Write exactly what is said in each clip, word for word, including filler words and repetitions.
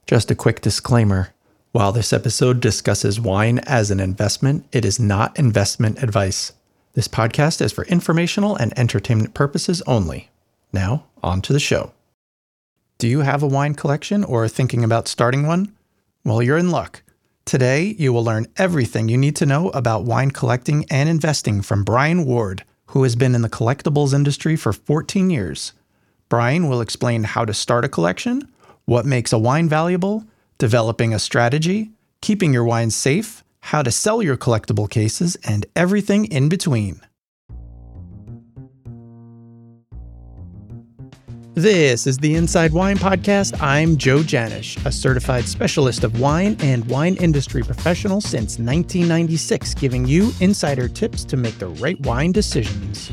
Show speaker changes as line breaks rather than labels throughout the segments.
Just a quick disclaimer. While this episode discusses wine as an investment, it is not investment advice. This podcast is for informational and entertainment purposes only. Now, on to the show. Do you have a wine collection or are thinking about starting one? Well, you're in luck. Today, you will learn everything you need to know about wine collecting and investing from Brian Ward, who has been in the collectibles industry for fourteen years. Brian will explain how to start a collection, what makes a wine valuable, developing a strategy, keeping your wines safe, how to sell your collectible cases, and everything in between. This is the Inside Wine Podcast. I'm Joe Janish, a certified specialist of wine and wine industry professional since nineteen ninety-six, giving you insider tips to make the right wine decisions.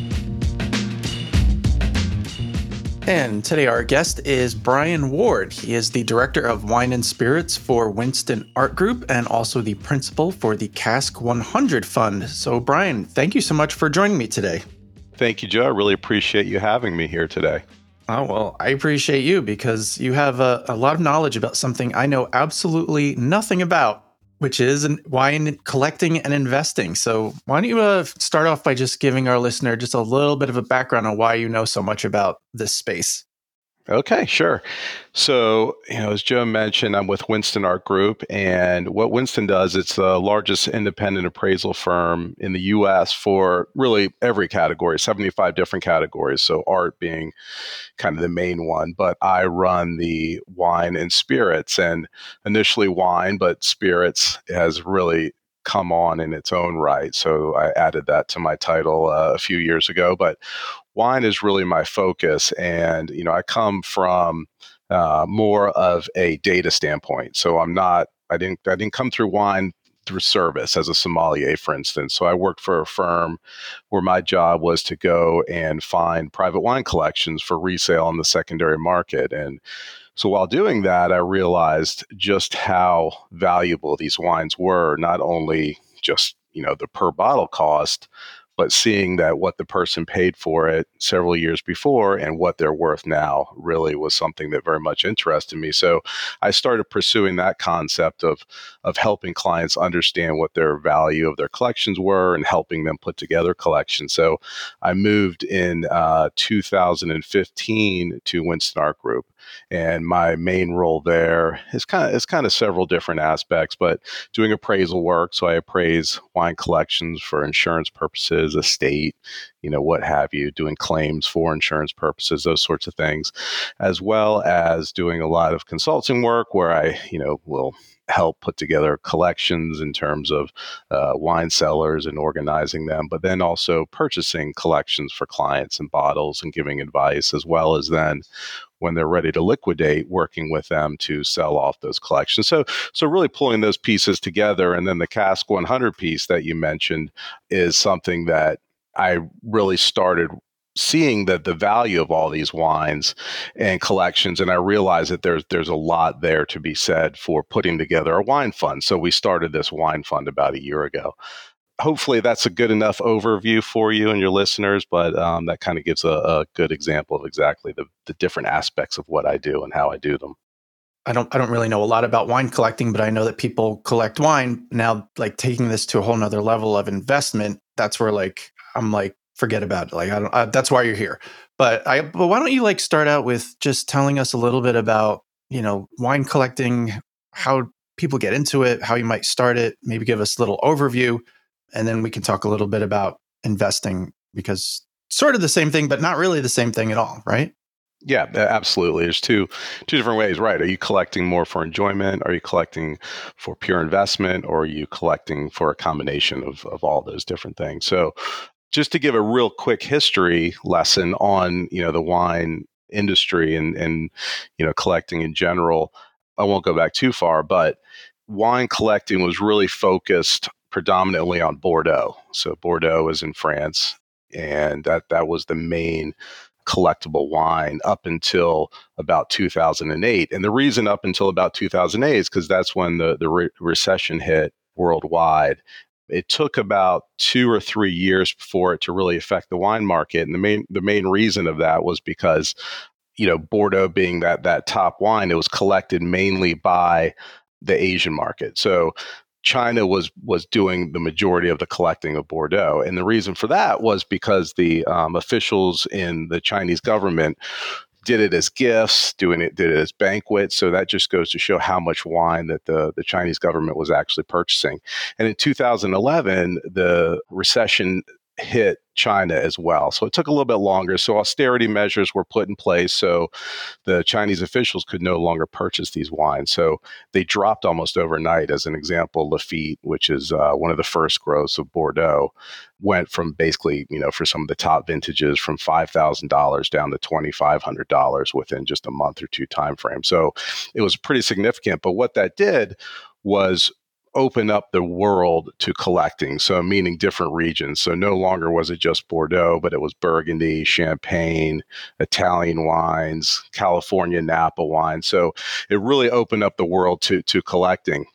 And today our guest is Brian Ward. He is the Director of Wine and Spirits for Winston Art Group and also the Principal for the Cask one hundred Fund. So Brian, thank you so much for joining me today.
Thank you, Joe. I really appreciate you having me here today.
Oh, well, I appreciate you because you have a, a lot of knowledge about something I know absolutely nothing about, which is wine collecting and investing. So why don't you uh, start off by just giving our listener just a little bit of a background on why you know so much about this space?
Okay, sure. So, you know, as Joe mentioned, I'm with Winston Art Group, and what Winston does, it's the largest independent appraisal firm in the U S for really every category, seventy-five different categories. So art being kind of the main one, but I run the wine and spirits, and initially wine, but spirits has really come on in its own right. So I added that to my title uh, a few years ago, but wine is really my focus. And, you know, I come from uh, more of a data standpoint. So I'm not, I didn't, I didn't come through wine through service as a sommelier, for instance. So I worked for a firm where my job was to go and find private wine collections for resale in the secondary market. And so while doing that, I realized just how valuable these wines were, not only just, you know, the per bottle cost, but seeing that what the person paid for it several years before and what they're worth now really was something that very much interested me. So I started pursuing that concept of, of helping clients understand what their value of their collections were and helping them put together collections. So I moved in uh, two thousand fifteen to Winston Art Group. And my main role there is kind of it's kind of several different aspects, but doing appraisal work. So I appraise wine collections for insurance purposes, estate, you know, what have you, doing claims for insurance purposes, those sorts of things, as well as doing a lot of consulting work where I, you know, will help put together collections in terms of uh, wine cellars and organizing them, but then also purchasing collections for clients and bottles and giving advice, as well as then when they're ready to liquidate, working with them to sell off those collections. So, so really pulling those pieces together. And then the Cask one hundred piece that you mentioned is something that I really started seeing that the value of all these wines and collections. And I realized that there's there's a lot there to be said for putting together a wine fund. So we started this wine fund about a year ago. Hopefully that's a good enough overview for you and your listeners, but um, that kind of gives a, a good example of exactly the, the different aspects of what I do and how I do them.
I don't I don't really know a lot about wine collecting, but I know that people collect wine. Now, like taking this to a whole nother level of investment, that's where like I'm like, forget about it. Like I don't I, that's why you're here. But I but why don't you like start out with just telling us a little bit about, you know, wine collecting, how people get into it, how you might start it, maybe give us a little overview. And then we can talk a little bit about investing because sort of the same thing, but not really the same thing at all, right?
Yeah, absolutely. There's two two different ways, right? Are you collecting more for enjoyment? Are you collecting for pure investment? Or are you collecting for a combination of, of all those different things? So just to give a real quick history lesson on, you know, the wine industry and, and, you know, collecting in general, I won't go back too far, but wine collecting was really focused predominantly on Bordeaux. So Bordeaux is in France, and that, that was the main collectible wine up until about two thousand eight. And the reason up until about two thousand eight is because that's when the, the re- recession hit worldwide. It took about two or three years for it to really affect the wine market. And the main the main reason of that was because you know, Bordeaux being that that top wine, it was collected mainly by the Asian market. So China was was doing the majority of the collecting of Bordeaux, and the reason for that was because the um, officials in the Chinese government did it as gifts, doing it did it as banquets. So that just goes to show how much wine that the, the Chinese government was actually purchasing. And in two thousand eleven, the recession hit China as well. So it took a little bit longer. So austerity measures were put in place so the Chinese officials could no longer purchase these wines. So they dropped almost overnight. As an example, Lafite, which is uh, one of the first growths of Bordeaux, went from basically, you know, for some of the top vintages from five thousand dollars down to two thousand five hundred dollars within just a month or two time frame. So it was pretty significant. But what that did was open up the world to collecting, so meaning different regions. So no longer was it just Bordeaux, but it was Burgundy, Champagne, Italian wines, California Napa wine. So it really opened up the world to to collecting.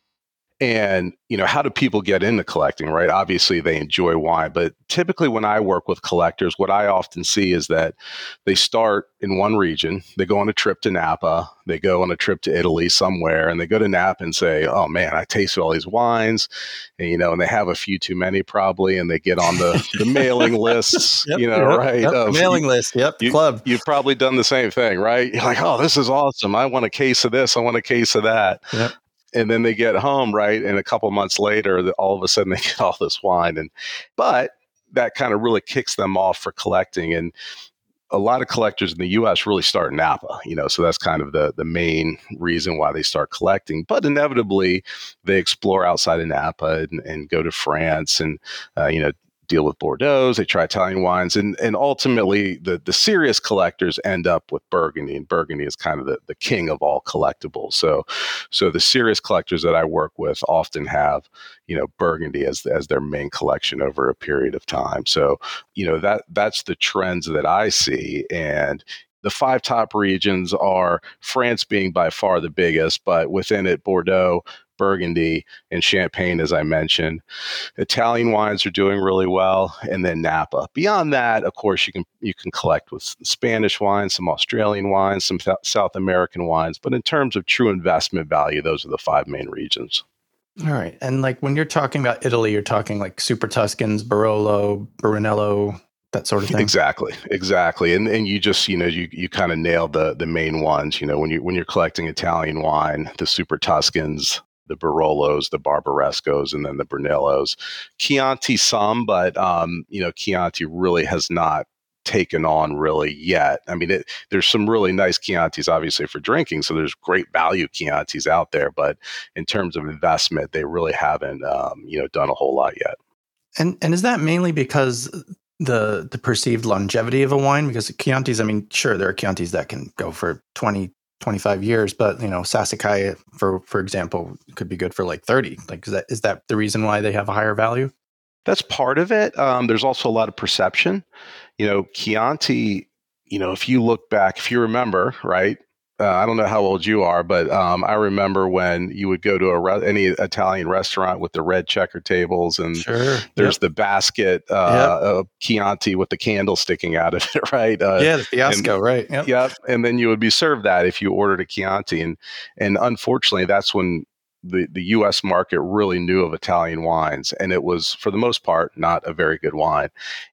And, you know, how do people get into collecting, right? Obviously, they enjoy wine. But typically when I work with collectors, what I often see is that they start in one region. They go on a trip to Napa. They go on a trip to Italy somewhere. And they go to Napa and say, oh, man, I tasted all these wines. And, you know, and they have a few too many probably. And they get on the, the mailing lists,
yep,
you know,
yep,
right?
Yep,
of,
mailing you, list. Yep,
you,
club.
You've probably done the same thing, right? You're like, oh, this is awesome. I want a case of this. I want a case of that.
Yep.
And then they get home, right? And a couple months later, all of a sudden they get all this wine. And but that kind of really kicks them off for collecting. And a lot of collectors in the U S really start in Napa, you know, so that's kind of the the main reason why they start collecting. But inevitably, they explore outside of Napa and, and go to France and, uh, you know, deal with Bordeaux, they try Italian wines, and and ultimately the the serious collectors end up with Burgundy, and Burgundy is kind of the, the king of all collectibles. So so the serious collectors that I work with often have, you know, Burgundy as as their main collection over a period of time. So, you know, that that's the trends that I see. And the five top regions are France being by far the biggest, but within it, Bordeaux, Burgundy, and Champagne, as I mentioned. Italian wines are doing really well, and then Napa. Beyond that, of course, you can you can collect with Spanish wines, some Australian wines, some th- South American wines. But in terms of true investment value, those are the five main regions.
All right. And like when you're talking about Italy, you're talking like Super Tuscans, Barolo, Brunello, that sort of thing.
Exactly, exactly. And and you just, you know, you you kind of nailed the the main ones. You know, when you when you're collecting Italian wine, the Super Tuscans, the Barolos, the Barbarescos, and then the Brunellos. Chianti some, but um, you know, Chianti really has not taken on really yet. I mean, it, there's some really nice Chiantis, obviously, for drinking, so there's great value Chiantis out there, but in terms of investment, they really haven't, um, you know, done a whole lot yet.
And and is that mainly because the the perceived longevity of a wine? Because Chiantis, I mean, sure, there are Chiantis that can go for twenty, twenty-five years, but, you know, Sassicaia, for for example, could be good for like thirty. Like, is that is that the reason why they have a higher value?
That's part of it. Um, there's also a lot of perception. You know, Chianti, you know, if you look back, if you remember, right? Uh, I don't know how old you are, but um, I remember when you would go to a re- any Italian restaurant with the red checker tables, and
sure.
there's
Yep.
the basket uh, yep. of Chianti with the candle sticking out of it, right? Uh,
yeah, the fiasco,
and,
right?
Yep. yep. And then you would be served that if you ordered a Chianti, and and unfortunately, that's when the the U S market really knew of Italian wines, and it was for the most part not a very good wine.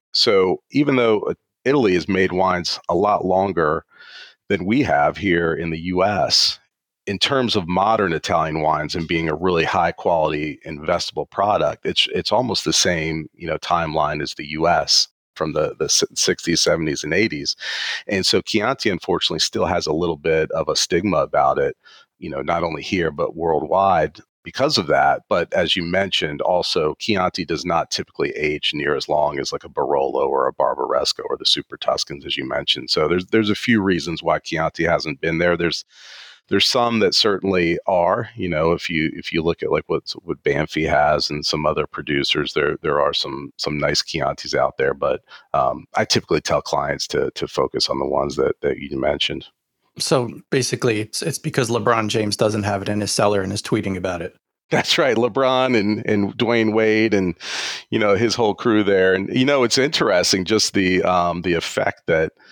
So even though Italy has made wines a lot longer than we have here in the U S, in terms of modern Italian wines and being a really high quality investable product, it's it's almost the same, you know, timeline as the U S from the, the sixties, seventies, and eighties. And so Chianti, unfortunately, still has a little bit of a stigma about it, you know, not only here, but worldwide because of that. But as you mentioned, also Chianti does not typically age near as long as like a Barolo or a Barbaresco or the Super Tuscans, as you mentioned. So there's there's a few reasons why Chianti hasn't been there. There's there's some that certainly are. You know, if you if you look at like what what Banfi has and some other producers, there there are some some nice Chiantis out there. But um, I typically tell clients to to focus on the ones that that you mentioned.
So basically, it's it's because LeBron James doesn't have it in his cellar and is tweeting about it.
That's right, LeBron and and Dwayne Wade and, you know, his whole crew there. And, you know, it's interesting just the um, the effect that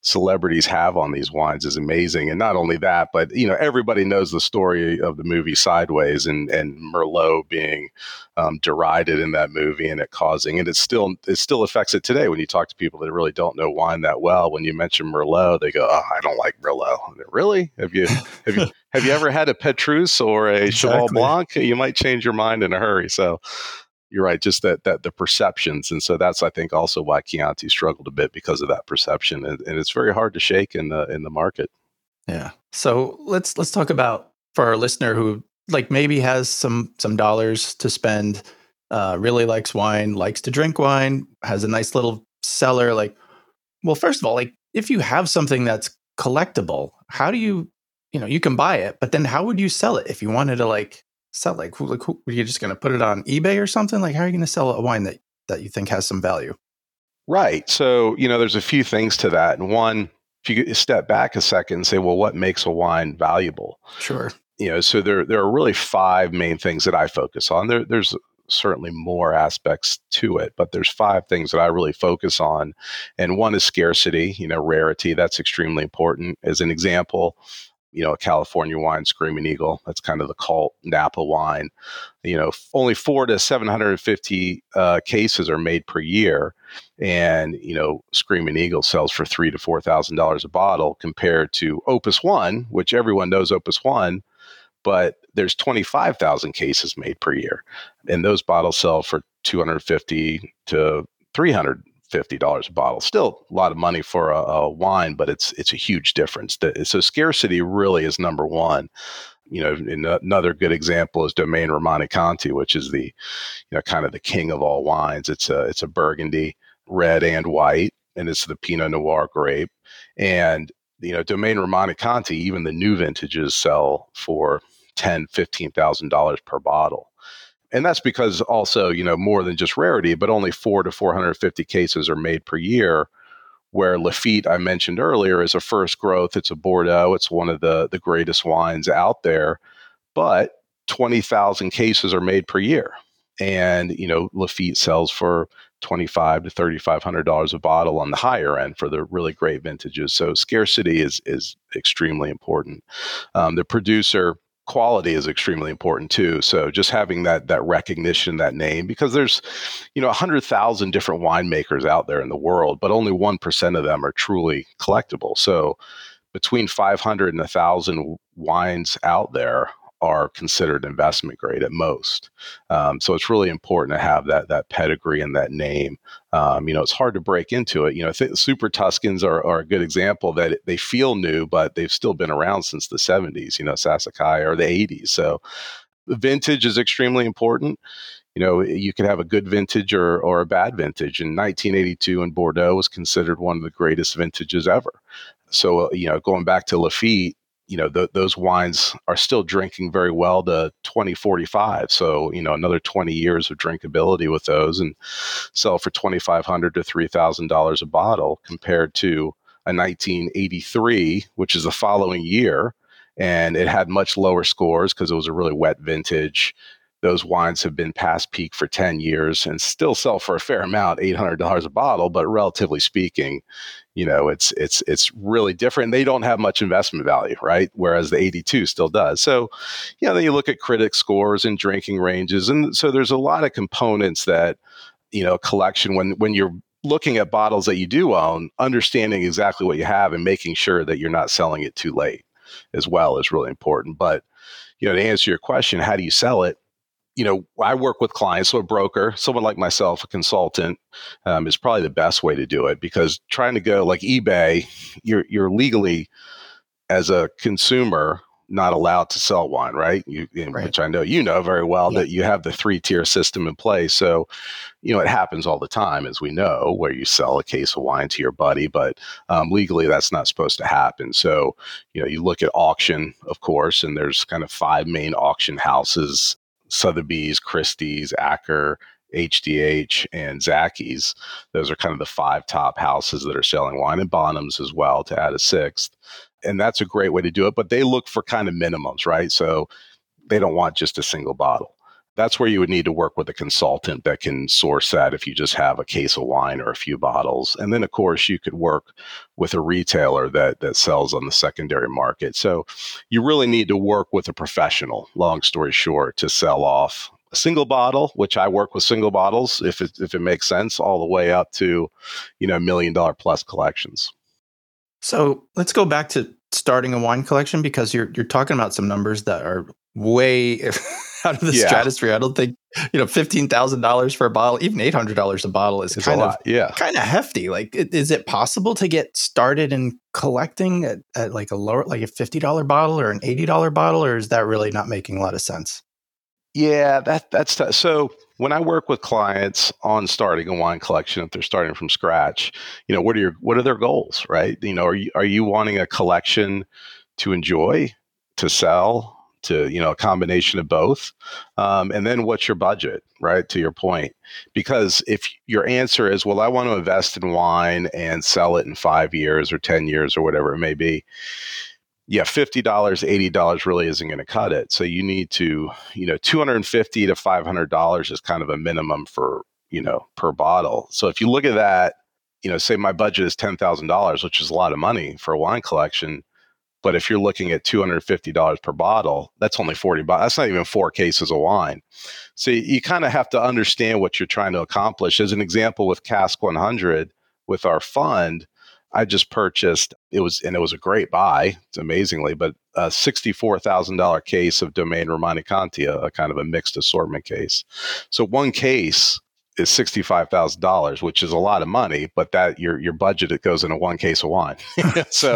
celebrities have on these wines is amazing. And not only that, but, you know, everybody knows the story of the movie Sideways and, and Merlot being um, derided in that movie and it causing, and it still, it still affects it today. When you talk to people that really don't know wine that well, when you mention Merlot, they go, "Oh, I don't like Merlot." Really? Have you, have you, have you ever had a Petrus or a
Exactly.
Cheval Blanc? You might change your mind in a hurry. So you're right, just that that the perceptions. And so that's, I think, also why Chianti struggled a bit, because of that perception. And, and it's very hard to shake in the in the market.
Yeah. So let's let's talk about, for our listener who like maybe has some some dollars to spend, uh, really likes wine, likes to drink wine, has a nice little cellar. Like, well, first of all, like if you have something that's collectible, how do you, you know, you can buy it, but then how would you sell it if you wanted to like sell? Like, who, like, who, are you just going to put it on eBay or something? Like, how are you going to sell a wine that that you think has some value?
Right. So, you know, there's a few things to that. And one, if you step back a second and say, well, what makes a wine valuable?
Sure.
You know, so there there are really five main things that I focus on. There, there's certainly more aspects to it, but there's five things that I really focus on. And one is scarcity, you know, rarity. That's extremely important. As an example, you know, a California wine, Screaming Eagle, that's kind of the cult Napa wine. You know, only four to seven hundred fifty uh, cases are made per year, and you know, Screaming Eagle sells for three to four thousand dollars a bottle, compared to Opus One, which everyone knows Opus One, but there's twenty-five thousand cases made per year, and those bottles sell for two hundred fifty to three hundred fifty dollars a bottle. Still a lot of money for a, a wine, but it's it's a huge difference. The, so scarcity really is number one. You know, in another good example is Domaine Romani Conti, which is the, you know, kind of the king of all wines. It's a it's a Burgundy, red and white, and it's the Pinot Noir grape. And you know, Domaine Romani Conti, even the new vintages sell for ten, fifteen thousand dollars per bottle. And that's because also, you know, more than just rarity, but only four to four hundred fifty cases are made per year. Where Lafite, I mentioned earlier, is a first growth. It's a Bordeaux. It's one of the, the greatest wines out there, but twenty thousand cases are made per year. And, you know, Lafite sells for twenty-five to thirty-five hundred dollars a bottle on the higher end for the really great vintages. So scarcity is, is extremely important. Um, the producer quality is extremely important too. So just having that that recognition, that name, because there's, you know, one hundred thousand different winemakers out there in the world, but only one percent of them are truly collectible. So between five hundred and one thousand wines out there are considered investment grade at most. Um, so it's really important to have that that pedigree and that name. Um, you know, it's hard to break into it. You know, th- Super Tuscans are, are a good example that it, they feel new, but they've still been around since the seventies, you know, Sassicaia, or the eighties. So the vintage is extremely important. You know, you could have a good vintage or, or a bad vintage. In nineteen eighty-two in Bordeaux was considered one of the greatest vintages ever. So, uh, you know, going back to Lafite, you know, th- those wines are still drinking very well to twenty forty-five. So, you know, another twenty years of drinkability with those, and sell for twenty-five hundred dollars to three thousand dollars a bottle, compared to a nineteen eighty-three, which is the following year. And it had much lower scores because it was a really wet vintage. Those wines have been past peak for ten years and still sell for a fair amount, eight hundred dollars a bottle. But relatively speaking, you know, it's it's it's really different. They don't have much investment value, right? Whereas the eighty-two still does. So, you know, then you look at critic scores and drinking ranges. And so there's a lot of components that, you know, collection, when when you're looking at bottles that you do own, understanding exactly what you have and making sure that you're not selling it too late as well is really important. But, you know, to answer your question, how do you sell it? You know, I work with clients, so a broker, someone like myself, a consultant, um, is probably the best way to do it, because trying to go like eBay, you're you're legally, as a consumer, not allowed to sell wine, right? You,
Right.
Which I know you know very well,
Yeah.
that you have the three tier system in place. So, you know, it happens all the time, as we know, where you sell a case of wine to your buddy, but um, legally that's not supposed to happen. So, you know, you look at auction, of course, and there's kind of five main auction houses: Sotheby's, Christie's, Acker, H D H, and Zachys. Those are kind of the five top houses that are selling wine, and Bonhams as well, to add a sixth. And that's a great way to do it. But they look for kind of minimums, right? So they don't want just a single bottle. That's where you would need to work with a consultant that can source that if you just have a case of wine or a few bottles. And then, of course, you could work with a retailer that that sells on the secondary market. So you really need to work with a professional, long story short, to sell off a single bottle, which I work with single bottles if it, if it makes sense, all the way up to, you know, million dollar plus collections.
So let's go back to starting a wine collection, because you're you're talking about some numbers that are way out of the yeah. stratosphere. I don't think, you know, fifteen thousand dollars for a bottle, even eight hundred dollars a bottle is it's kind of
yeah.
kind of hefty. Like, is it possible to get started in collecting at, at like a lower, like a fifty dollars bottle or an eighty dollars bottle, or is that really not making a lot of sense?
Yeah, that that's t- so. When I work with clients on starting a wine collection, if they're starting from scratch, you know, what are your what are their goals, right? You know, are you are you wanting a collection to enjoy, to sell, to, you know, a combination of both? Um, and then what's your budget, right? To your point, because if your answer is, well, I want to invest in wine and sell it in five years or ten years or whatever it may be. Yeah, fifty dollars, eighty dollars really isn't going to cut it. So you need to, you know, two hundred fifty dollars to five hundred dollars is kind of a minimum for, you know, per bottle. So if you look at that, you know, say my budget is ten thousand dollars, which is a lot of money for a wine collection. But if you're looking at two hundred fifty dollars per bottle, that's only forty bucks. That's not even four cases of wine. So you, you kind of have to understand what you're trying to accomplish. As an example, with Cask one hundred, with our fund, I just purchased, it was, and it was a great buy, it's amazingly, but a sixty-four thousand dollars case of Domaine Romanée-Conti, a, a kind of a mixed assortment case. So one case is sixty-five thousand dollars, which is a lot of money, but that your your budget, it goes into one case of wine. So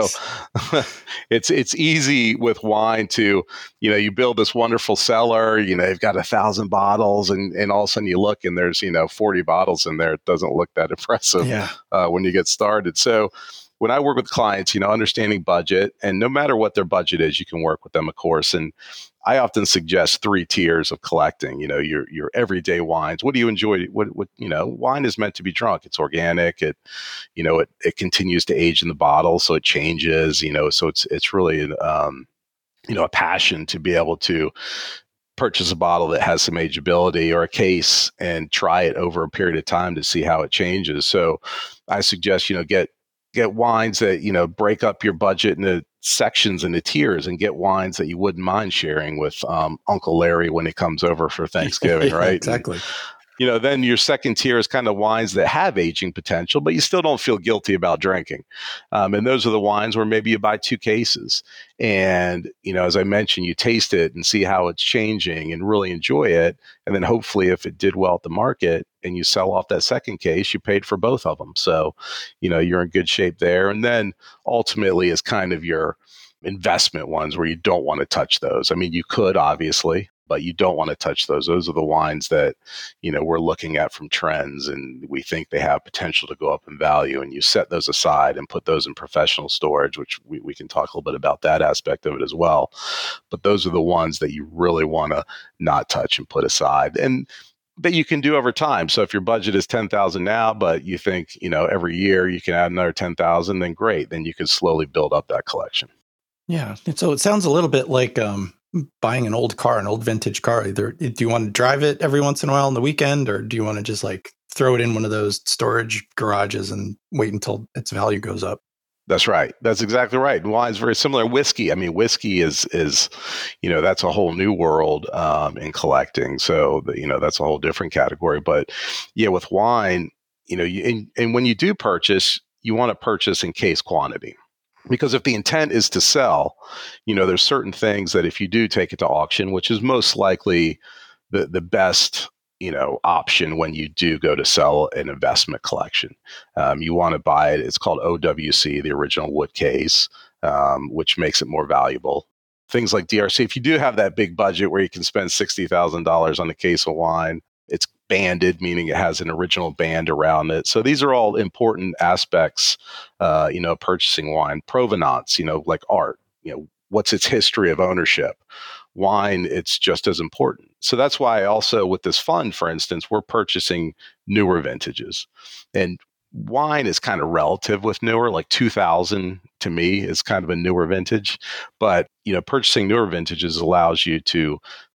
it's it's easy with wine to, you know, you build this wonderful cellar, you know, you've got a thousand bottles, and, and all of a sudden you look and there's, you know, forty bottles in there. It doesn't look that impressive
yeah.
uh, when you get started. So when I work with clients, you know, understanding budget, and no matter what their budget is, you can work with them, of course. And I often suggest three tiers of collecting. You know, your your everyday wines. What do you enjoy? What what you know? Wine is meant to be drunk. It's organic. It, you know, it it continues to age in the bottle, so it changes. You know, so it's it's really um, you know, a passion to be able to purchase a bottle that has some ageability, or a case, and try it over a period of time to see how it changes. So I suggest, you know, get get wines that, you know, break up your budget into sections and the tiers, and get wines that you wouldn't mind sharing with um, Uncle Larry when he comes over for Thanksgiving,
yeah,
right?
Exactly.
And, you know, then your second tier is kind of wines that have aging potential, but you still don't feel guilty about drinking. Um, and those are the wines where maybe you buy two cases. And, you know, as I mentioned, you taste it and see how it's changing and really enjoy it. And then hopefully if it did well at the market and you sell off that second case, you paid for both of them. So, you know, you're in good shape there. And then ultimately is kind of your investment ones where you don't want to touch those. I mean, you could obviously, but you don't want to touch those. Those are the wines that, you know, we're looking at from trends and we think they have potential to go up in value. And you set those aside and put those in professional storage, which we, we can talk a little bit about that aspect of it as well. But those are the ones that you really want to not touch and put aside. And that you can do over time. So if your budget is ten thousand now, but you think, you know, every year you can add another ten thousand, then great. Then you can slowly build up that collection.
Yeah. So it sounds a little bit like um, buying an old car, an old vintage car. Either do you want to drive it every once in a while on the weekend, or do you want to just like throw it in one of those storage garages and wait until its value goes up?
That's right. That's exactly right. And wine's very similar. Whiskey, I mean, whiskey is, is, you know, that's a whole new world um, in collecting. So, the, you know, that's a whole different category. But yeah, with wine, you know, you, and, and when you do purchase, you want to purchase in case quantity. Because if the intent is to sell, you know, there's certain things that if you do take it to auction, which is most likely the, the best, you know, option when you do go to sell an investment collection. Um, you want to buy it. It's called O W C, the original wood case, um, which makes it more valuable. Things like D R C, if you do have that big budget where you can spend sixty thousand dollars on a case of wine, it's banded, meaning it has an original band around it. So these are all important aspects, uh, you know, purchasing wine. Provenance, you know, like art, you know, what's its history of ownership? Wine, it's just as important. So that's why also with this fund, for instance, we're purchasing newer vintages. And wine is kind of relative with newer, like two thousand to me is kind of a newer vintage. But, you know, purchasing newer vintages allows you to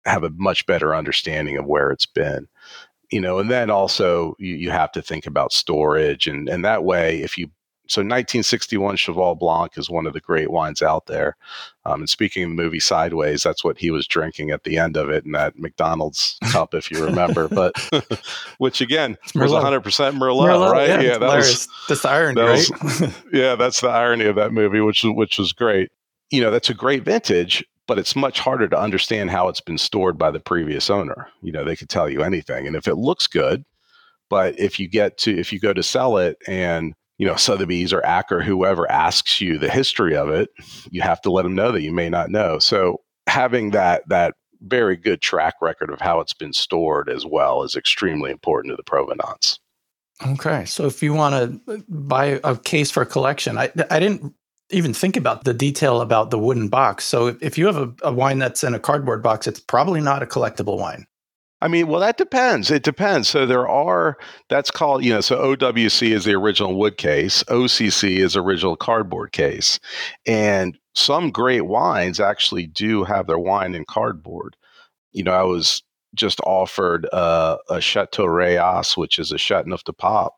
have a much better understanding of where it's been. You know, and then also you, you have to think about storage, and and that way, if you so nineteen sixty-one Cheval Blanc is one of the great wines out there. Um, and speaking of the movie Sideways, that's what he was drinking at the end of it in that McDonald's cup, if you remember. But which again was one hundred percent Merlot,
Merlot,
right?
Yeah,
yeah that
hilarious.
was
that's the irony,
that
right?
was, yeah, that's the irony of that movie, which which was great. You know, that's a great vintage, but it's much harder to understand how it's been stored by the previous owner. You know, they could tell you anything, and if it looks good, but if you get to if you go to sell it and you know Sotheby's or A C C or whoever asks you the history of it, you have to let them know that you may not know. So having that that very good track record of how it's been stored as well is extremely important to the provenance.
Okay, so if you want to buy a case for a collection, I I didn't even think about the detail about the wooden box. So if you have a, a wine that's in a cardboard box, it's probably not a collectible wine.
I mean, well, that depends. It depends. So there are, that's called, you know, so O W C is the original wood case. O C C is original cardboard case. And some great wines actually do have their wine in cardboard. You know, I was just offered uh, a Chateau Reyes, which is a Chateauneuf du Pape,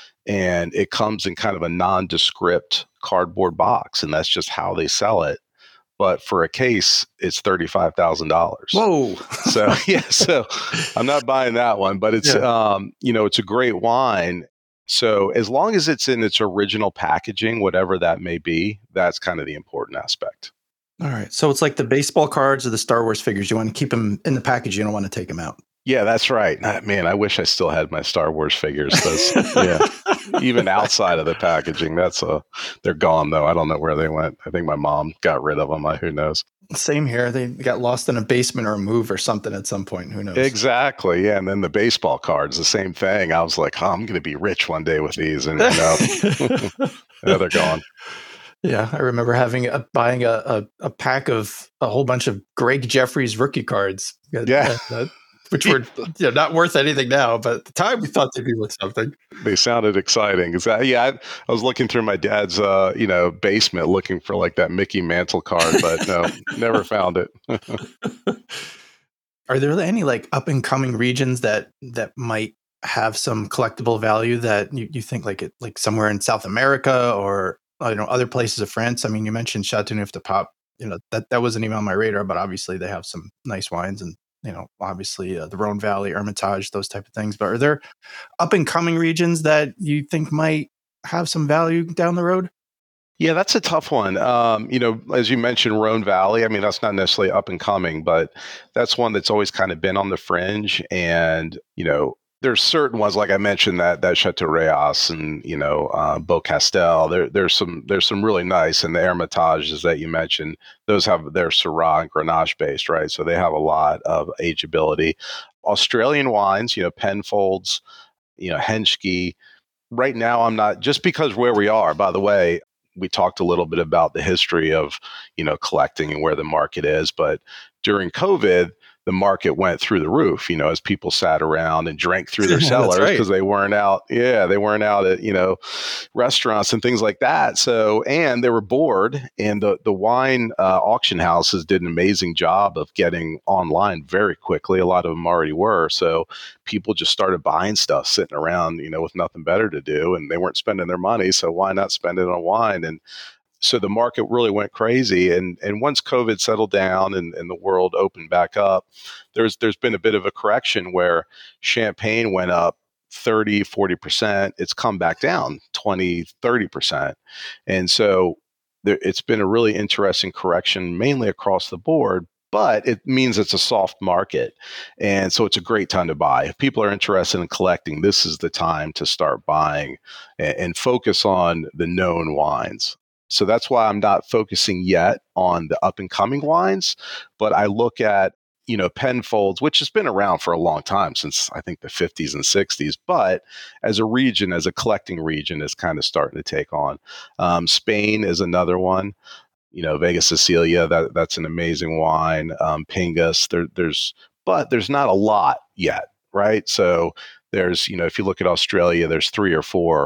and it comes in kind of a nondescript cardboard box, and that's just how they sell it. But for a case, it's thirty-five thousand dollars.
Whoa!
So yeah, so I'm not buying that one, but it's yeah. um, you know, it's a great wine. So as long as it's in its original packaging, whatever that may be, that's kind of the important aspect.
All right. So it's like the baseball cards or the Star Wars figures. You want to keep them in the package. You don't want to take them out.
Yeah, that's right. Man, I wish I still had my Star Wars figures. Those, yeah, even outside of the packaging, that's a. They're gone though. I don't know where they went. I think my mom got rid of them. I, who knows?
Same here. They got lost in a basement or a move or something at some point. Who knows?
Exactly. Yeah, and then the baseball cards, the same thing. I was like, oh, I'm going to be rich one day with these, and you know, yeah, they're gone.
Yeah, I remember having a, buying a, a a pack of a whole bunch of Greg Jeffries rookie cards.
Yeah.
Uh, which were you know, not worth anything now, but at the time we thought they'd be worth something.
They sounded exciting. Is that, yeah, I, I was looking through my dad's uh, you know basement looking for like that Mickey Mantle card, but no, never found it.
Are there any like up and coming regions that that might have some collectible value that you, you think like it like somewhere in South America or you know other places of France? I mean, you mentioned Chateauneuf du Pape. You know that that wasn't even on my radar, but obviously they have some nice wines and. You know, obviously uh, the Rhone Valley, Hermitage, those type of things. But are there up and coming regions that you think might have some value down the road?
Yeah, that's a tough one. Um, you know, as you mentioned, Rhone Valley. I mean, that's not necessarily up and coming, but that's one that's always kind of been on the fringe. And you know, there's certain ones, like I mentioned, that that Chateau Reyes and you know uh, Beaucastel. There, there's some there's some really nice, and the Hermitages that you mentioned, those have their Syrah and Grenache based, right? So they have a lot of ageability. Australian wines, you know, Penfolds, you know, Henschke. Right now, I'm not just because where we are. By the way, we talked a little bit about the history of you know collecting and where the market is, but during COVID. The market went through the roof, you know, as people sat around and drank through their cellars because right. they weren't out. Yeah, they weren't out at, you know, restaurants and things like that. So, and they were bored. And the, the wine uh, auction houses did an amazing job of getting online very quickly. A lot of them already were. So people just started buying stuff, sitting around, you know, with nothing better to do. And they weren't spending their money. So why not spend it on wine? And so the market really went crazy. And and once COVID settled down and, and the world opened back up, there's there's been a bit of a correction where champagne went up thirty, forty percent. It's come back down twenty, thirty percent. And so there, it's been a really interesting correction, mainly across the board. But it means it's a soft market. And so it's a great time to buy. If people are interested in collecting, this is the time to start buying and, and focus on the known wines. So that's why I'm not focusing yet on the up and coming wines, but I look at, you know, Penfolds, which has been around for a long time, since I think the fifties and sixties, but as a region, as a collecting region, is kind of starting to take on. Um, Spain is another one, you know, Vega Sicilia, that that's an amazing wine. Um, Pingus, there, there's, but there's not a lot yet, right? So there's, you know, if you look at Australia, there's three or four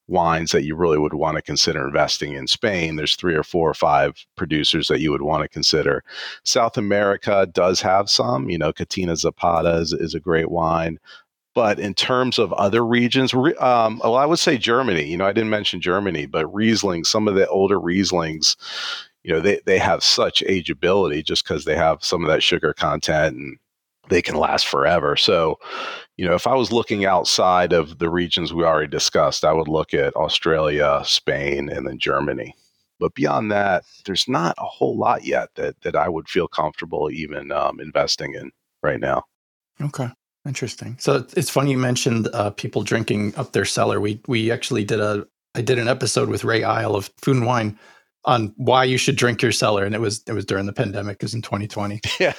wines that you really would want to consider investing in. Spain, there's three or four or five producers that you would want to consider. South America does have some, you know, Catina Zapata is, is a great wine. But in terms of other regions, um, well, I would say Germany. You know, I didn't mention Germany, but Riesling, some of the older Rieslings, you know, they, they have such ageability just because they have some of that sugar content and they can last forever. So, you know, if I was looking outside of the regions we already discussed, I would look at Australia, Spain, and then Germany. But beyond that, there's not a whole lot yet that that I would feel comfortable even um, investing in right now.
Okay. Interesting. So it's funny you mentioned uh, people drinking up their cellar. We we actually did a I did an episode with Ray Isle of Food and Wine on why you should drink your cellar, and it was it was during the pandemic, it was in twenty twenty.
Yeah.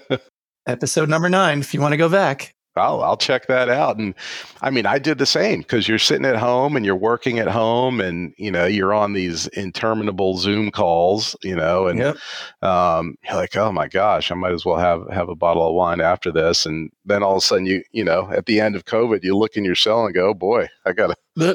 Episode number nine, if you want to go back.
I'll, I'll check that out. And I mean, I did the same because you're sitting at home and you're working at home and, you know, you're on these interminable Zoom calls, you know, and yep. um, you're like, oh my gosh, I might as well have, have a bottle of wine after this. And then all of a sudden you, you know, at the end of COVID, you look in your cell and go, oh boy, I gotta,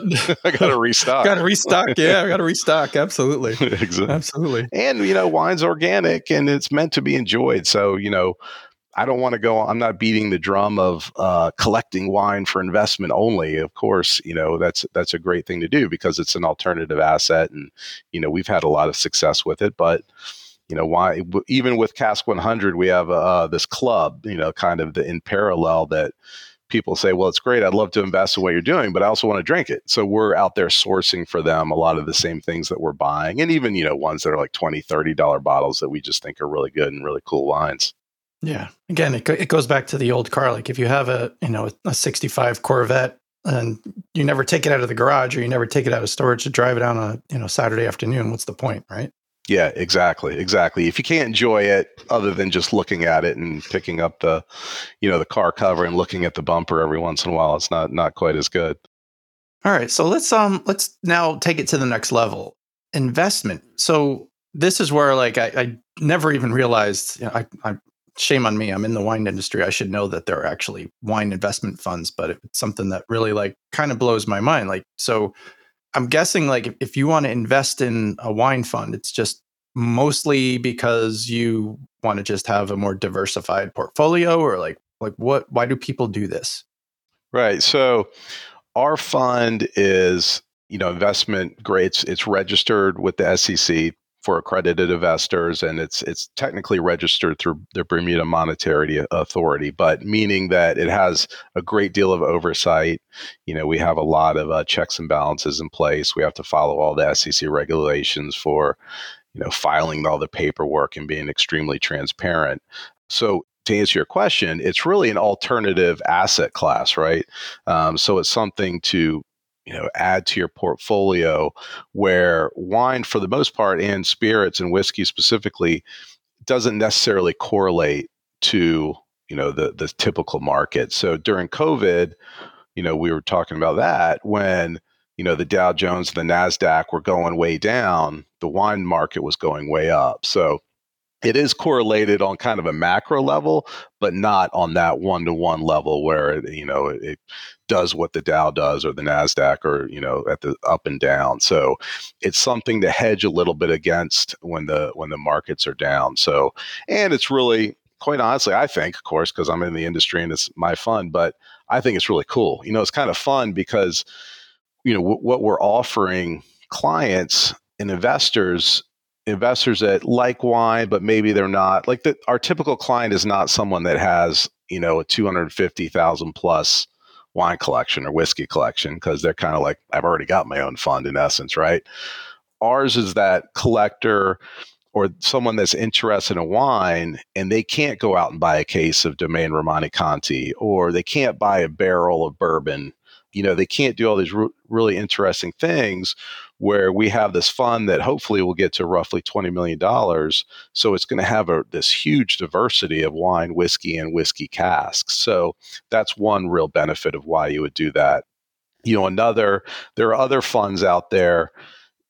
I gotta restock.
Gotta restock. Yeah. I gotta restock. Absolutely.
Exactly.
Absolutely.
And, you know, wine's organic and it's meant to be enjoyed. So, you know, I don't want to go, I'm not beating the drum of uh, collecting wine for investment only. Of course, you know, that's that's a great thing to do because it's an alternative asset. And, you know, we've had a lot of success with it. But, you know, why even with Cask one hundred, we have uh, this club, you know, kind of the, in parallel that people say, well, it's great. I'd love to invest in what you're doing, but I also want to drink it. So we're out there sourcing for them a lot of the same things that we're buying. And even, you know, ones that are like twenty dollars, thirty dollars bottles that we just think are really good and really cool wines.
Yeah. Again, it it goes back to the old car. Like if you have a, you know, a sixty-five Corvette and you never take it out of the garage or you never take it out of storage to drive it on a, you know, Saturday afternoon, what's the point, right?
Yeah, exactly. Exactly. If you can't enjoy it other than just looking at it and picking up the, you know, the car cover and looking at the bumper every once in a while, it's not not quite as good.
All right. So let's um let's now take it to the next level. Investment. So this is where like I, I never even realized, you know, I I shame on me. I'm in the wine industry. I should know that there are actually wine investment funds, but it's something that really like kind of blows my mind. Like, so I'm guessing like if, if you want to invest in a wine fund, it's just mostly because you want to just have a more diversified portfolio or like, like what, why do people do this?
Right. So our fund is, you know, investment grade. It's, it's registered with the S E C for accredited investors, and it's it's technically registered through the Bermuda Monetary Authority, but meaning that it has a great deal of oversight. You know, we have a lot of uh, checks and balances in place. We have to follow all the S E C regulations for, you know, filing all the paperwork and being extremely transparent. So to answer your question, it's really an alternative asset class, right? Um, so it's something to, you know, add to your portfolio where wine for the most part and spirits and whiskey specifically doesn't necessarily correlate to, you know, the, the typical market. So during COVID, you know, we were talking about that when, you know, the Dow Jones and the NASDAQ were going way down, the wine market was going way up. So it is correlated on kind of a macro level, but not on that one-to-one level where, it, you know, it, it does what the Dow does or the NASDAQ or, you know, at the up and down. So it's something to hedge a little bit against when the when the markets are down. So, and it's really, quite honestly, I think, of course, because I'm in the industry and it's my fun, but I think it's really cool. You know, it's kind of fun because, you know, w- what we're offering clients and investors investors that like wine, but maybe they're not like the, our typical client is not someone that has, you know, a two hundred fifty thousand plus wine collection or whiskey collection because they're kind of like, I've already got my own fund in essence, right? Ours is that collector or someone that's interested in wine and they can't go out and buy a case of Domaine Romani Conti or they can't buy a barrel of bourbon. You know, they can't do all these re- really interesting things where we have this fund that hopefully will get to roughly twenty million dollars. So it's going to have a, this huge diversity of wine, whiskey, and whiskey casks. So that's one real benefit of why you would do that. You know, another, there are other funds out there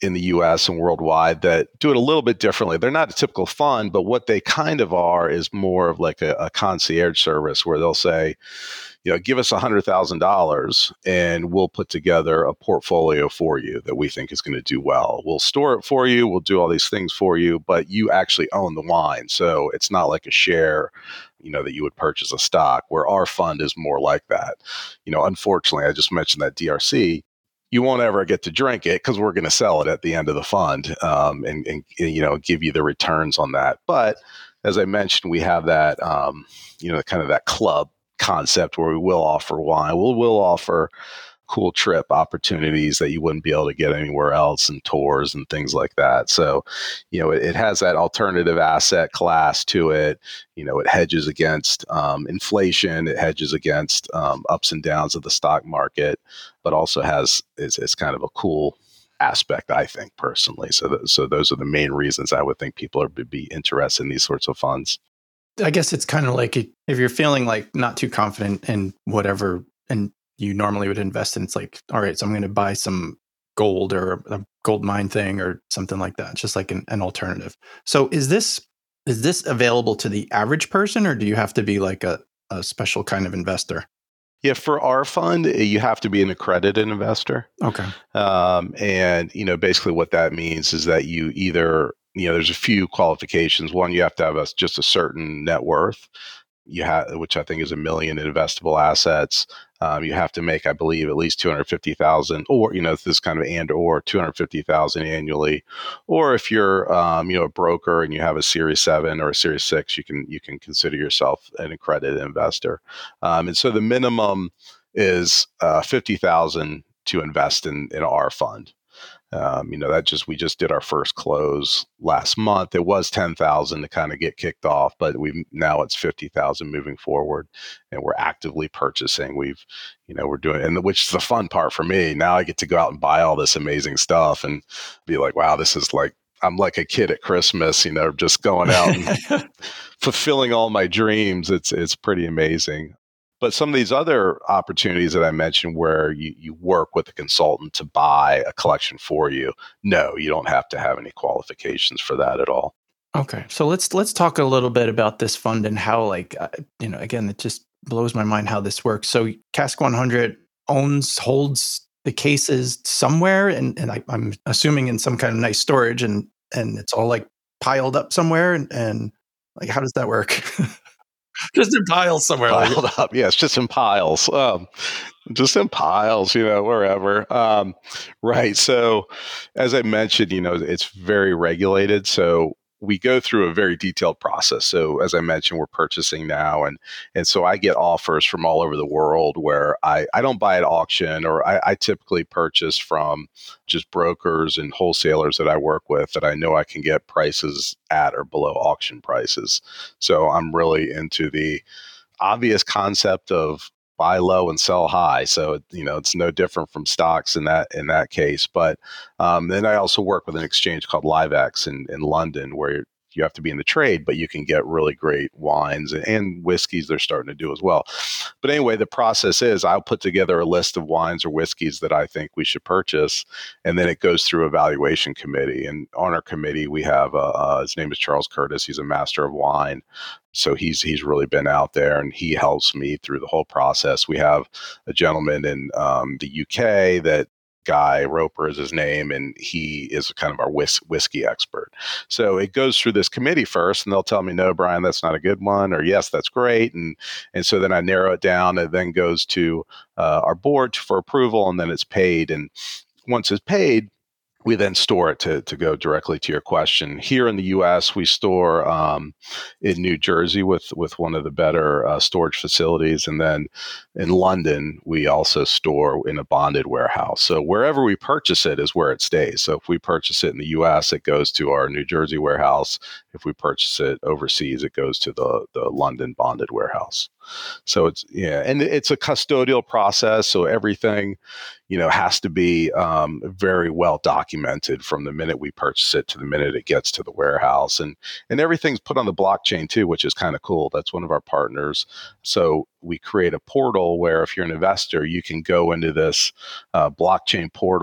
in the U S and worldwide that do it a little bit differently. They're not a typical fund, but what they kind of are is more of like a, a concierge service where they'll say, you know, give us one hundred thousand dollars and we'll put together a portfolio for you that we think is going to do well. We'll store it for you. We'll do all these things for you, but you actually own the wine. So it's not like a share, you know, that you would purchase a stock, where our fund is more like that. You know, unfortunately, I just mentioned that D R C, you won't ever get to drink it because we're going to sell it at the end of the fund, um, and, and, you know, give you the returns on that. But as I mentioned, we have that, um, you know, kind of that club concept where we will offer wine. We'll, we'll offer cool trip opportunities that you wouldn't be able to get anywhere else, and tours and things like that. So, you know, it, it has that alternative asset class to it. You know, it hedges against um, inflation. It hedges against um, ups and downs of the stock market, but also has, it's, it's kind of a cool aspect, I think, personally. So, th- so those are the main reasons I would think people are would be interested in these sorts of funds.
I guess it's kind of like if you're feeling like not too confident in whatever, and you normally would invest in, it's like, all right, so I'm going to buy some gold or a gold mine thing or something like that, just like an, an alternative. So is this is this available to the average person, or do you have to be like a, a special kind of investor?
Yeah, for our fund, you have to be an accredited investor.
Okay.
Um, and, you know, basically what that means is that you either, you know, there's a few qualifications. One, you have to have a, just a certain net worth. You have, which I think is a million in investable assets. Um, you have to make, I believe, at least two hundred fifty thousand, or, you know, this kind of and or two hundred fifty thousand annually. Or if you're, um, you know, a broker and you have a Series Seven or a Series Six, you can you can consider yourself an accredited investor. Um, and so the minimum is uh, fifty thousand to invest in in our fund. Um, you know, that just, we just did our first close last month. It was ten thousand to kind of get kicked off, but we now it's fifty thousand moving forward, and we're actively purchasing. We've, you know, we're doing, and which is the fun part for me. Now I get to go out and buy all this amazing stuff and be like, wow, this is like, I'm like a kid at Christmas, you know, just going out and fulfilling all my dreams. It's, it's pretty amazing. But some of these other opportunities that I mentioned where you, you work with a consultant to buy a collection for you, no, you don't have to have any qualifications for that at all.
Okay. So let's let's talk a little bit about this fund and how, like, uh, you know, again, it just blows my mind how this works. So Cask one hundred owns, holds the cases somewhere, and, and I, I'm assuming in some kind of nice storage, and and it's all like piled up somewhere, and, and like, how does that work? Just in piles somewhere.
Piled up. Yeah, it's just in piles. Um, just in piles, you know, wherever. Um, right. So as I mentioned, you know, it's very regulated. So we go through a very detailed process. So as I mentioned, we're purchasing now. And and so I get offers from all over the world where I, I don't buy at auction, or I, I typically purchase from just brokers and wholesalers that I work with that I know I can get prices at or below auction prices. So I'm really into the obvious concept of buy low and sell high. So, you know, it's no different from stocks in that in that case. But um, then I also work with an exchange called LiveX in, in London, where you have to be in the trade, but you can get really great wines and, and whiskeys they're starting to do as well. But anyway, the process is I'll put together a list of wines or whiskeys that I think we should purchase, and then it goes through a valuation committee. And on our committee, we have, uh, uh, his name is Charles Curtis. He's a master of wine. So he's he's really been out there, and he helps me through the whole process. We have a gentleman in um, the U K that Guy Roper is his name, and he is kind of our whis- whiskey expert. So it goes through this committee first, and they'll tell me, no, Brian, that's not a good one, or yes, that's great. And and so then I narrow it down, and then goes to uh, our board for approval, and then it's paid. And once it's paid, we then store it to, to go directly to your question. Here in the U S, we store um, in New Jersey with, with one of the better uh, storage facilities. And then in London, we also store in a bonded warehouse. So wherever we purchase it is where it stays. So if we purchase it in the U S, it goes to our New Jersey warehouse. If we purchase it overseas, it goes to the, the London bonded warehouse. So it's, yeah, and it's a custodial process. So everything, you know, has to be um, very well documented from the minute we purchase it to the minute it gets to the warehouse. And, and everything's put on the blockchain too, which is kind of cool. That's one of our partners. So we create a portal where if you're an investor, you can go into this uh, blockchain portal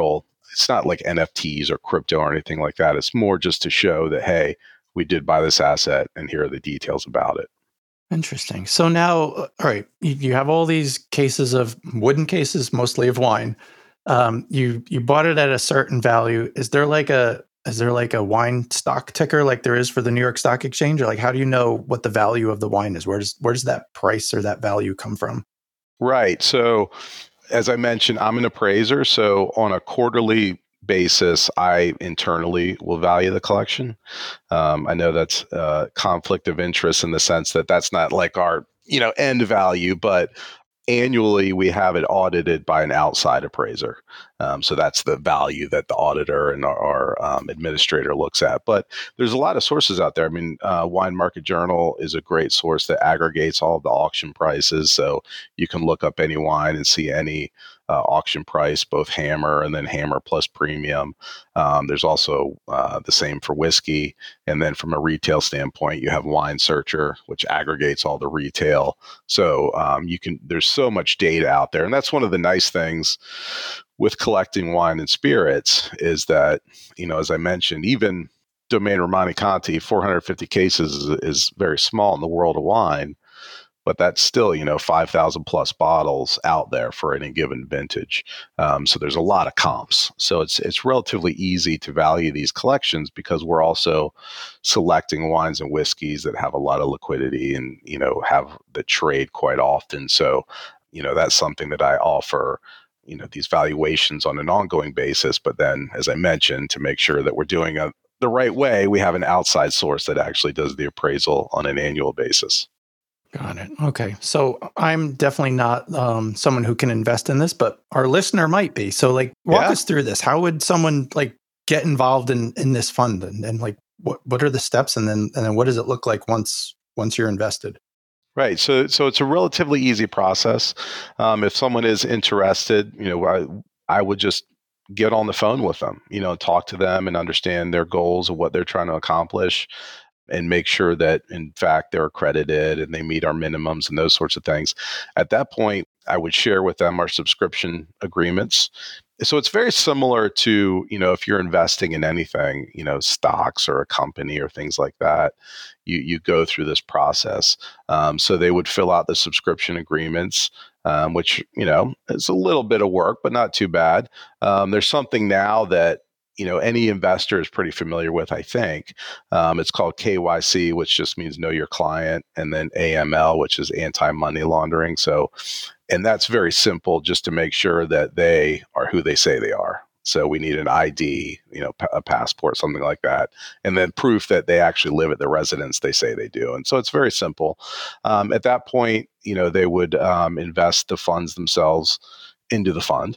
it's not like N F Ts or crypto or anything like that. It's more just to show that, hey, we did buy this asset and here are the details about it.
Interesting. So now, uh, all right, you, you have all these cases of wooden cases, mostly of wine. Um, you you bought it at a certain value. Is there like a is there like a wine stock ticker like there is for the New York Stock Exchange? Or like how do you know what the value of the wine is? Where does where does that price or that value come from?
Right. So as I mentioned, I'm an appraiser. So on a quarterly basis, I internally will value the collection. Um, I know that's a conflict of interest in the sense that that's not like our, you know, end value, but annually we have it audited by an outside appraiser. Um, so that's the value that the auditor and our, our um, administrator looks at. But there's a lot of sources out there. I mean, uh, Wine Market Journal is a great source that aggregates all of the auction prices. So you can look up any wine and see any uh, auction price, both Hammer and then Hammer plus premium. Um, there's also uh, the same for whiskey. And then from a retail standpoint, you have Wine Searcher, which aggregates all the retail. So um, you can, there's so much data out there. And that's one of the nice things with collecting wine and spirits is that, you know, as I mentioned, even Domaine Romani Conti, four hundred fifty cases is, is very small in the world of wine, but that's still, you know, five thousand plus bottles out there for any given vintage. Um, so there's a lot of comps. So it's it's relatively easy to value these collections because we're also selecting wines and whiskeys that have a lot of liquidity and, you know, have the trade quite often. So, you know, that's something that I offer, you know, these valuations on an ongoing basis. But then, as I mentioned, to make sure that we're doing it the right way, we have an outside source that actually does the appraisal on an annual basis.
Got it. Okay. So I'm definitely not um, someone who can invest in this, but our listener might be. So like walk
Yeah.
us through this. How would someone like get involved in, in this fund and, and like what, what are the steps and then and then what does it look like once once you're invested?
Right. So so it's a relatively easy process. Um, if someone is interested, you know, I, I would just get on the phone with them, you know, talk to them and understand their goals and what they're trying to accomplish and make sure that, in fact, they're accredited and they meet our minimums and those sorts of things. At that point, I would share with them our subscription agreements. So it's very similar to, you know, if you're investing in anything, you know, stocks or a company or things like that, you you go through this process. Um, so they would fill out the subscription agreements, um, which, you know, is a little bit of work, but not too bad. Um, there's something now that, you know, any investor is pretty familiar with, I think. Um, it's called K Y C, which just means know your client, and then A M L, which is anti-money laundering. So, and that's very simple just to make sure that they are who they say they are. So we need an I D, you know, a passport, something like that, and then proof that they actually live at the residence they say they do. And so it's very simple. Um, at that point, you know, they would um, invest the funds themselves into the fund,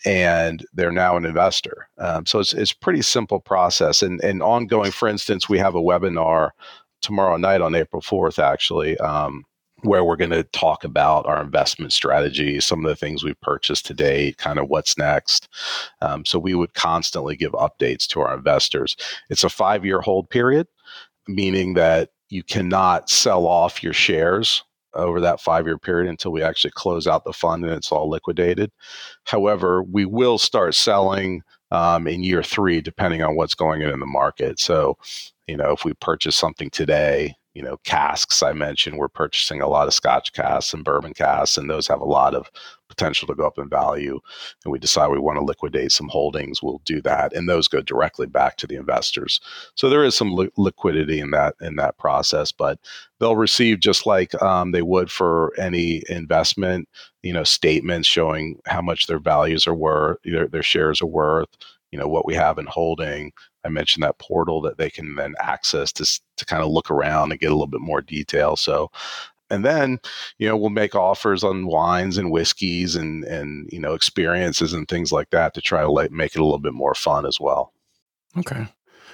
and they're now an investor. Um, so it's it's pretty simple process and and ongoing. For instance, we have a webinar tomorrow night on April fourth, actually, um, where we're going to talk about our investment strategy, some of the things we've purchased to date, kind of what's next. Um, so we would constantly give updates to our investors. It's a five-year hold period, meaning that you cannot sell off your shares over that five-year period until we actually close out the fund and it's all liquidated. However, we will start selling um, in year three, depending on what's going on in the market. So, you know, if we purchase something today, you know, casks, I mentioned, we're purchasing a lot of Scotch casks and bourbon casks, and those have a lot of potential to go up in value. And we decide we want to liquidate some holdings, we'll do that. And those go directly back to the investors. So there is some li- liquidity in that, in that process, but they'll receive, just like um, they would for any investment, you know, statements showing how much their values are worth, their, their shares are worth, you know, what we have in holding. I mentioned that portal that they can then access to to kind of look around and get a little bit more detail. So, and then, you know, we'll make offers on wines and whiskeys and and you know, experiences and things like that to try to like make it a little bit more fun as well.
Okay.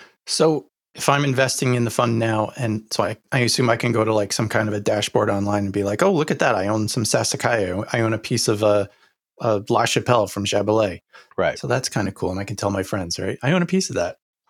So if I'm investing in the fund now, and so I, I assume I can go to like some kind of a dashboard online and be like, oh, look at that. I own some Sassicaia. I own a piece of a, a La Chapelle from Chabolet.
Right.
So that's kind of cool. And I can tell my friends, right? I own a piece of that.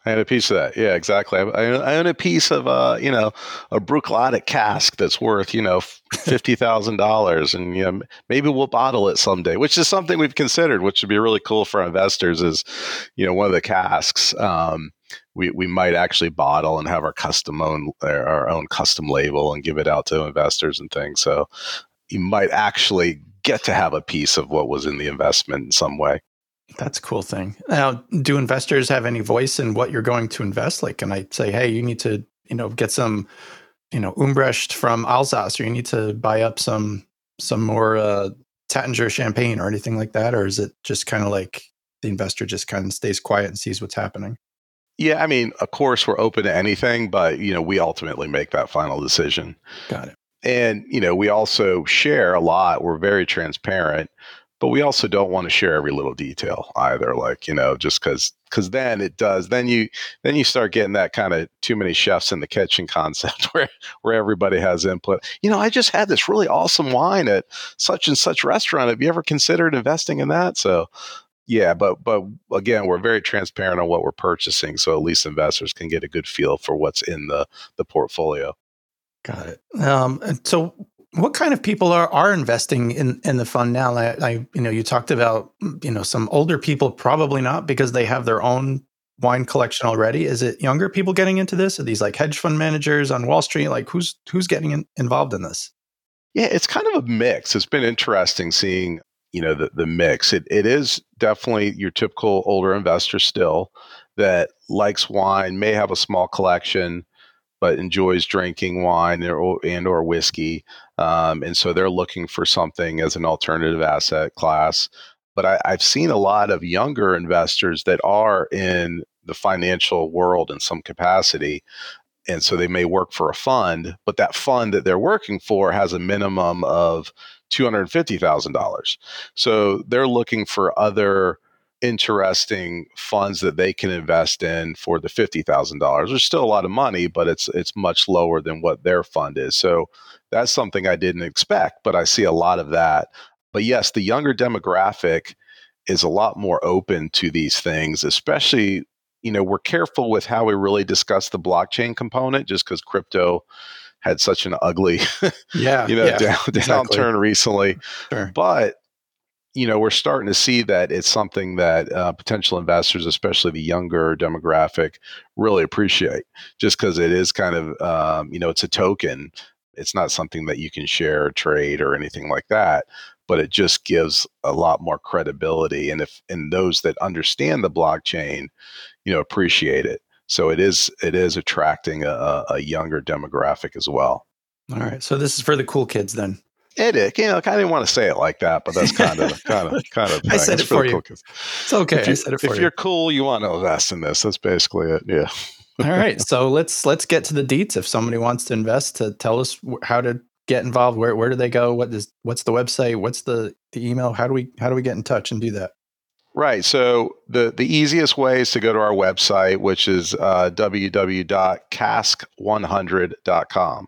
I own a piece of that. Yeah, exactly. I, I own a piece of, uh, you know, a Bruichladdich cask that's worth, you know, fifty thousand dollars, and you know, maybe we'll bottle it someday, which is something we've considered, which would be really cool for investors. Is, you know, one of the casks um, we we might actually bottle and have our custom own our own custom label and give it out to investors and things. So you might actually get to have a piece of what was in the investment in some way.
That's a cool thing. Now, do investors have any voice in what you're going to invest? Like, can I say, hey, you need to, you know, get some, you know, Umbrecht from Alsace, or you need to buy up some some more uh, Tattinger champagne or anything like that? Or is it just kind of like the investor just kind of stays quiet and sees what's happening?
Yeah, I mean, of course, we're open to anything, but you know, we ultimately make that final decision.
Got it.
And you know, we also share a lot. We're very transparent, but we also don't want to share every little detail either. Like, you know, just because because then it does. Then you then you start getting that kind of too many chefs in the kitchen concept where where everybody has input. You know, I just had this really awesome wine at such and such restaurant. Have you ever considered investing in that? So. Yeah, but but again, we're very transparent on what we're purchasing, so at least investors can get a good feel for what's in the the portfolio.
Got it. Um, and so, what kind of people are are investing in in the fund now? I, I, you know, you talked about, you know, some older people, probably not because they have their own wine collection already. Is it younger people getting into this? Are these like hedge fund managers on Wall Street? Like, who's who's getting in, involved in this?
Yeah, it's kind of a mix. It's been interesting seeing, you know, the the mix. It it is definitely your typical older investor still that likes wine, may have a small collection, but enjoys drinking wine or and or whiskey, um, and so they're looking for something as an alternative asset class. But I, I've seen a lot of younger investors that are in the financial world in some capacity, and so they may work for a fund, but that fund that they're working for has a minimum of two hundred fifty thousand dollars. So they're looking for other interesting funds that they can invest in for the fifty thousand dollars. There's still a lot of money, but it's it's much lower than what their fund is. So that's something I didn't expect, but I see a lot of that. But yes, the younger demographic is a lot more open to these things, especially, you know, we're careful with how we really discuss the blockchain component just because crypto had such an ugly,
Yeah,
you know,
yeah,
down,
exactly.
downturn recently.
Sure.
But, you know, we're starting to see that it's something that uh, potential investors, especially the younger demographic, really appreciate just because it is kind of, um, you know, it's a token. It's not something that you can share or trade or anything like that, but it just gives a lot more credibility. And if and those that understand the blockchain, you know, appreciate it. So it is it is attracting a, a younger demographic as well.
All right. So this is for the cool kids then.
It is. You know, I didn't want to say it like that, but that's kind of kind of kind of.
I said
it's
it for
the
you.
cool kids.
It's okay.
If, you,
I said it for
if
you.
you're cool, you want to invest in this. That's basically it. Yeah.
All right. So let's let's get to the deets. If somebody wants to invest, to tell us wh- how to get involved. Where where do they go? What is what's the website? What's the, the email? How do we how do we get in touch and do that?
Right. So the, the easiest way is to go to our website, which is uh, w w w dot cask one hundred dot com.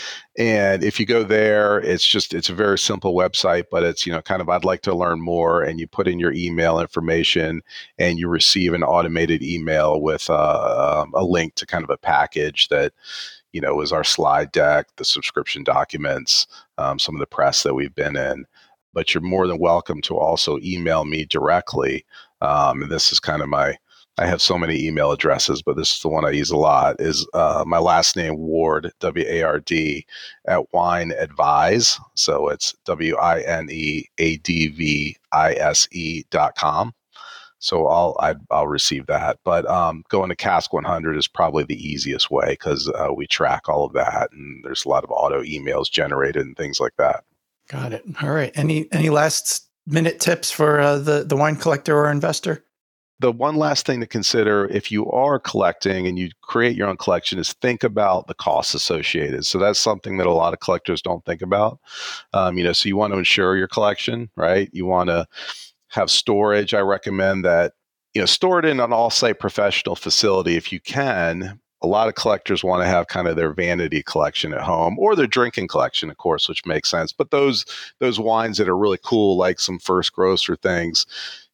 And if you go there, it's just, it's a very simple website, but it's, you know, kind of, I'd like to learn more. And you put in your email information and you receive an automated email with uh, um, a link to kind of a package that, you know, is our slide deck, the subscription documents, um, some of the press that we've been in. But you're more than welcome to also email me directly. Um, and this is kind of my, I have so many email addresses, but this is the one I use a lot, is uh, my last name, Ward, W A R D, at Wine Advise. So it's W I N E A D V I S E dot com. So I'll I, I'll receive that. But um, going to Cask one hundred is probably the easiest way because uh, we track all of that, and there's a lot of auto emails generated and things like that.
Got it. All right. Any any last minute tips for uh, the the wine collector or investor?
The one last thing to consider if you are collecting and you create your own collection is think about the costs associated. So that's something that a lot of collectors don't think about. Um, you know, so you want to insure your collection, right? You want to have storage. I recommend that, you know, store it in an all-site professional facility if you can. A lot of collectors want to have kind of their vanity collection at home or their drinking collection, of course, which makes sense. But those those wines that are really cool, like some First Grocer things,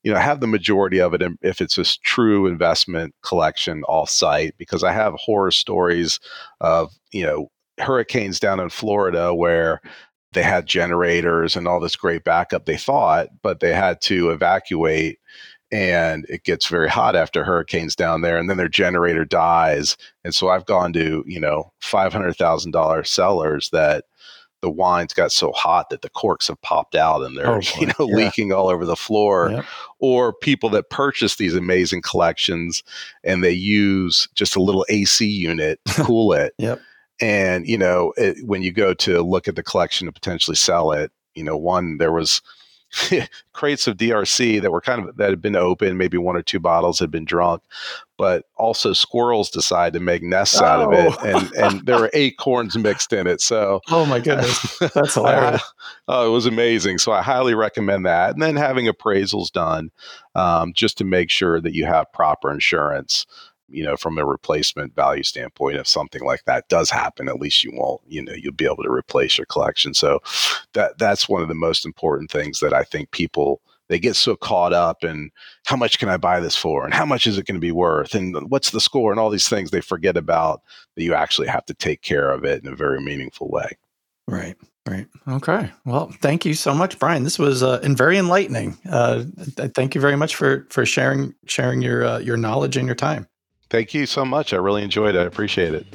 you know, have the majority of it in, if it's a true investment collection off-site, because I have horror stories of, you know, hurricanes down in Florida where they had generators and all this great backup, they thought, but they had to evacuate, and it gets very hot after hurricanes down there, and then their generator dies. And so I've gone to, you know, five hundred thousand dollars cellars that the wines got so hot that the corks have popped out and they're, oh, you know, yeah. leaking all over the floor. Yep. Or people that purchase these amazing collections and they use just a little A C unit to cool it.
Yep.
And, you know, it, when you go to look at the collection to potentially sell it, you know, one, there was crates of D R C that were kind of, that had been open, maybe one or two bottles had been drunk, but also squirrels decided to make nests oh. out of it. And, and there were acorns mixed in it. So,
oh my goodness, that's hilarious.
I, oh, it was amazing. So I highly recommend that. And then having appraisals done um, just to make sure that you have proper insurance, you know, from a replacement value standpoint. If something like that does happen, at least you won't, you know, you'll be able to replace your collection. So that that's one of the most important things that I think people, they get so caught up in how much can I buy this for? And how much is it going to be worth? And what's the score? And all these things, they forget about that you actually have to take care of it in a very meaningful way.
Right. Right. Okay. Well, thank you so much, Brian. This was uh, and very enlightening. Uh, th- thank you very much for for sharing sharing your uh, your knowledge and your time.
Thank you so much. I really enjoyed it. I appreciate it.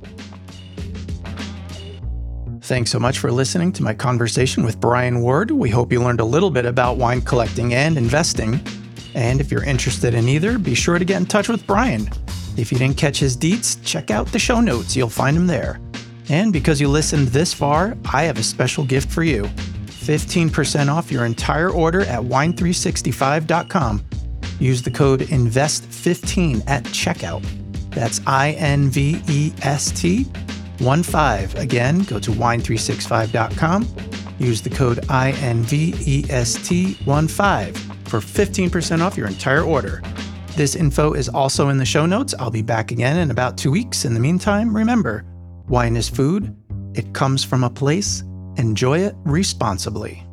Thanks so much for listening to my conversation with Brian Ward. We hope you learned a little bit about wine collecting and investing. And if you're interested in either, be sure to get in touch with Brian. If you didn't catch his deets, check out the show notes. You'll find them there. And because you listened this far, I have a special gift for you. fifteen percent off your entire order at wine three sixty-five dot com. Use the code invest fifteen at checkout. That's I N V E S T one five. Again, go to wine three sixty-five dot com. Use the code I N V E S T one five for fifteen percent off your entire order. This info is also in the show notes. I'll be back again in about two weeks. In the meantime, remember, wine is food. It comes from a place. Enjoy it responsibly.